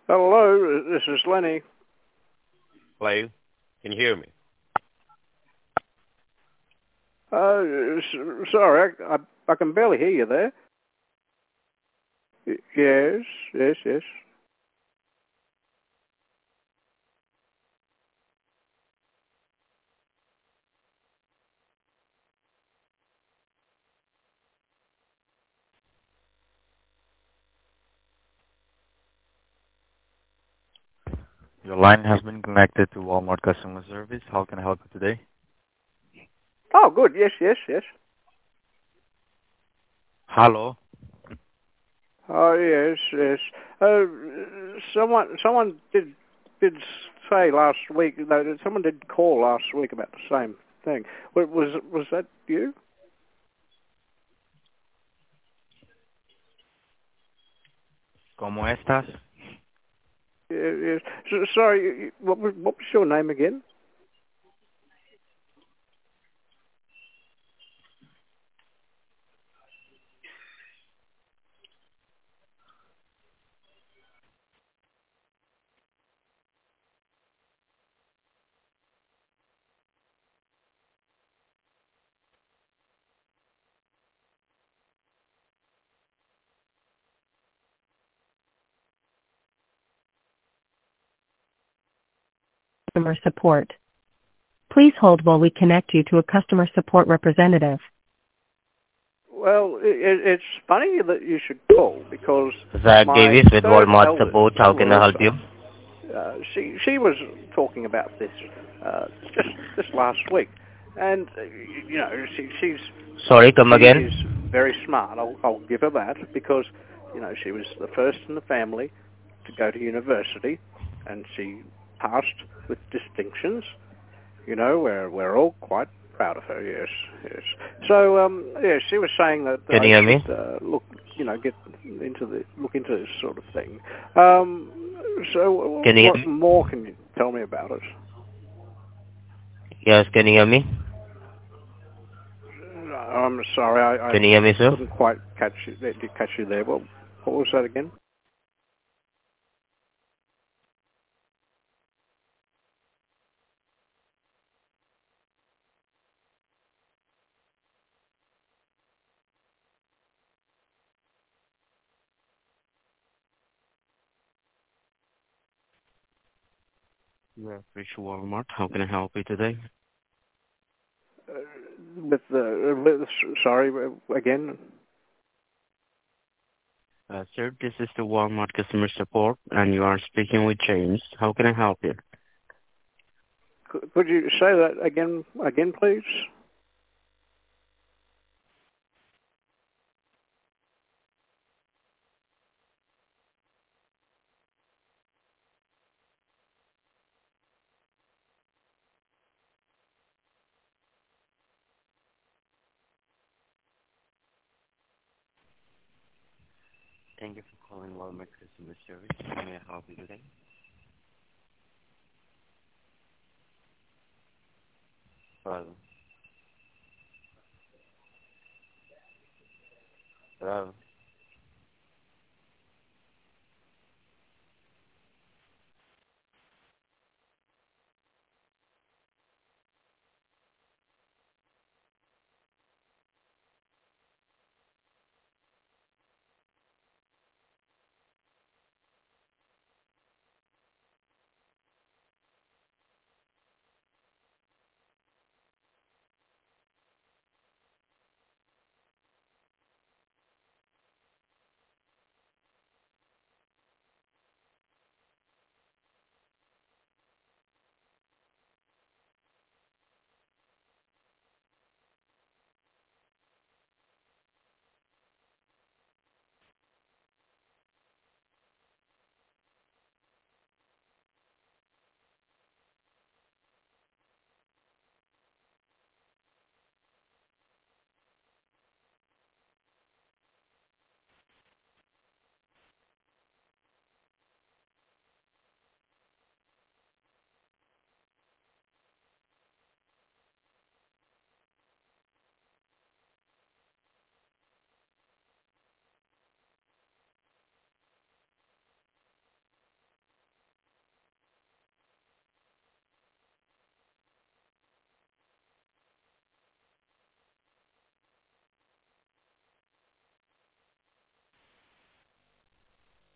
Hello, this is Lenny. Hello? Can you hear me? Sorry, I can barely hear you there. Yes, yes, yes. Your line has been connected to Walmart customer service. How can I help you today? Oh, good. Yes, yes, yes. Hello. Oh, yes, yes. Someone did say last week. No, someone did call last week about the same thing. Was that you? ¿Cómo estás? Yes. Sorry. What was your name again? Customer support. Please hold while we connect you to a customer support representative. Well, it's funny that you should call because Zach my Davis with third Walmart eldest, Support. How can I help you? she was talking about this just last week, and you know she's Sorry, come she is again? very smart. I'll give her that because you know she was the first in the family to go to university, and she passed with distinctions. You know, we're all quite proud of her. Yes, yes. So yeah, she was saying that Can I you hear me? should look into this sort of thing. So Can you hear what me? more can you tell me about it? Yes, can you hear me? I'm sorry, I Can you hear me, sir? couldn't quite catch you there. Well, what was that again? You have reached Walmart. How can I help you today? Sorry again. Sir, this is the Walmart customer support, and you are speaking with James. How can I help you? Could you say that again, please? Thank you for calling Walmart customer service. How may I help you today? Hello. Hello.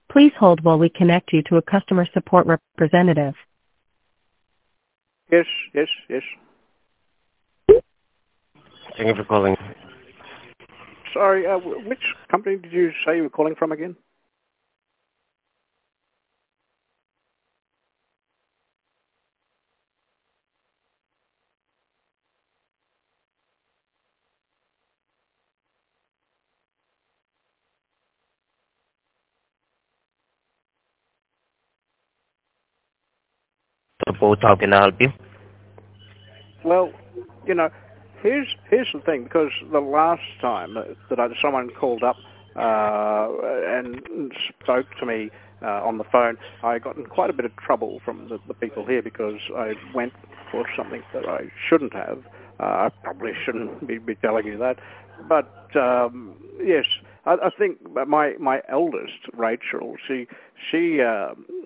Please hold while we connect you to a customer support representative. Yes. Thank you for calling. Sorry, which company did you say you were calling from again? Support, how can I help you? Well, here's the thing, because the last time that someone called up and spoke to me on the phone, I got in quite a bit of trouble from the people here because I went for something that I shouldn't have. I probably shouldn't be telling you that. But, yes, I think my eldest, Rachel, she